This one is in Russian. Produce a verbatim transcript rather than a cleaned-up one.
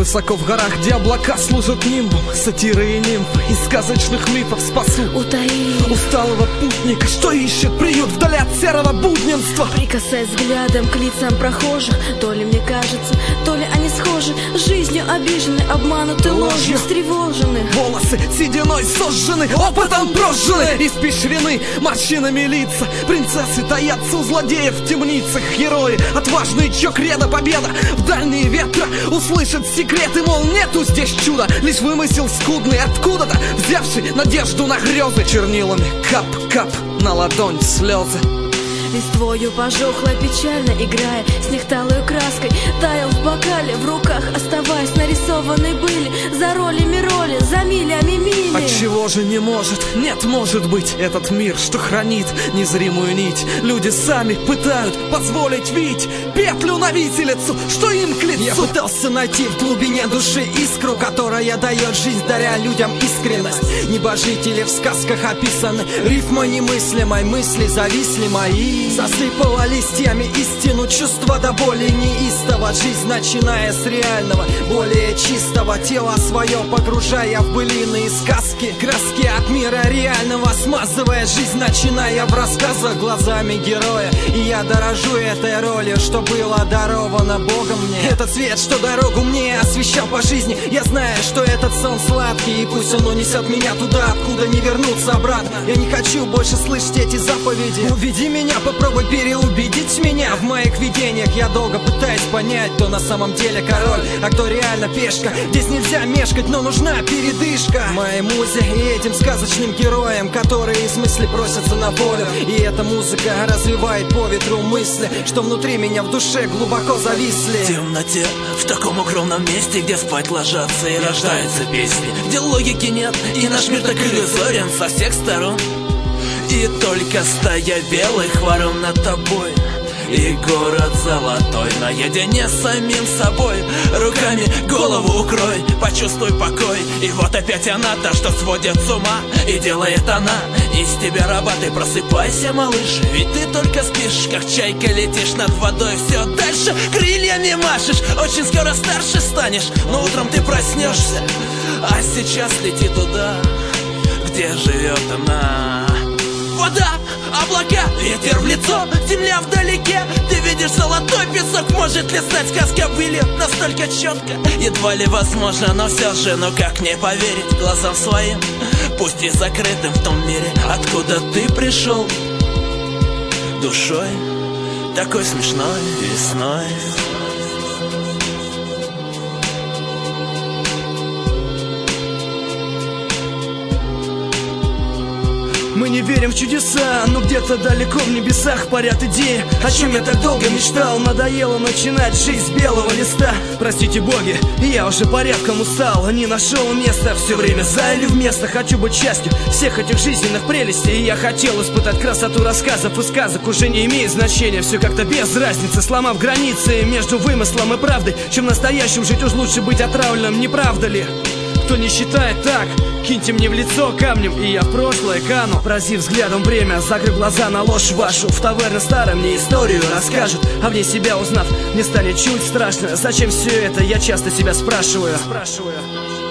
высоко в горах, где облака служат нимбом. Сатиры и нимфы из сказочных мифов спасут утаи усталого путника, что ищет приют вдали от серого будненства. Прикасаясь взглядом к лицам прохожих, то ли мне кажется, то ли они схожи, жизнью обижены, обмануты ложью, встревожены. Волосы сединой сожжены, опытом прожжены, из пещерины морщинами лица. Принцессы таятся у злодеев в темницах. Герои отважные, чье кредо победа. В дальние ветра услышат секреты, мол, нету здесь чуда, лишь вымысел скудный, откуда-то взявший надежду на грезы. Чернилами кап-кап на ладонь слезы. Листвою пожухлой, печально играя, снег талою краской таял в бокале, в руках оставаясь нарисованы были за ролями роли, за милями мили. Отчего же не может, нет, может быть, этот мир, что хранит незримую нить. Люди сами пытают позволить видеть петлю на виселицу, что им к лицу. Я пытался найти в глубине души искру, которая дает жизнь, даря людям искренность. Небожители в сказках описаны рифмой немыслимой, мысли зависли мои. Засыпала листьями истину, чувства до боли неистово. Жизнь, начиная с реального, более чистого, тело свое погружая в былины и сказки. Краски от мира реального смазывая жизнь, начиная в рассказах глазами героя. И я дорожу этой ролью, что было даровано Богом мне. Этот свет, что дорогу мне освещал по жизни. Я знаю, что этот сон сладкий, и пусть он унесет меня туда, откуда не вернуться обратно. Я не хочу больше слышать эти заповеди. Уведи меня, попробуй переубедить меня. В моих видениях я долго пытаюсь понять, кто на самом деле король, а кто реально пешка. Здесь нельзя мешкать, но нужна передышка моей музе и этим сказочным героям, которые из мысли просятся на волю. И эта музыка развивает по ветру мысли, что внутри меня в душе глубоко зависли. В темноте, в таком укромном месте, где спать ложатся и рождаются песни, где логики нет, и наш мир так иллюзорен со всех сторон. И только стая белых ворон над тобой, и город золотой наедине с самим собой. Руками голову укрой, почувствуй покой. И вот опять она, та, что сводит с ума, и делает она из тебя раба. Ты просыпайся, малыш, ведь ты только спишь, как чайка летишь над водой. Все дальше крыльями машешь, очень скоро старше станешь, но утром ты проснешься. А сейчас лети туда, где живет она. Вода, облака, ветер в лицо, земля вдалеке. Ты видишь золотой песок, может ли стать сказка были настолько четко? Едва ли возможно, но все же, ну как не поверить глазам своим, пусть и закрытым в том мире, откуда ты пришел. Душой такой смешной весной. Мы не верим в чудеса, но где-то далеко в небесах парят идеи, о чем я так долго мечтал. Надоело начинать жизнь с белого листа. Простите боги, я уже порядком устал, не нашел места, все время за или вместо. Хочу быть частью всех этих жизненных прелестей, и я хотел испытать красоту рассказов и сказок. Уже не имеет значения, все как-то без разницы, сломав границы между вымыслом и правдой. Чем настоящим жить, уж лучше быть отравленным, не правда ли? Кто не считает так, киньте мне в лицо камнем, и я в прошлое кану. Поразив взглядом время, закрыв глаза на ложь вашу. В таверне старой мне историю расскажут, а вне себя узнав, мне станет чуть страшно. Зачем все это, я часто себя спрашиваю. Спрашиваю.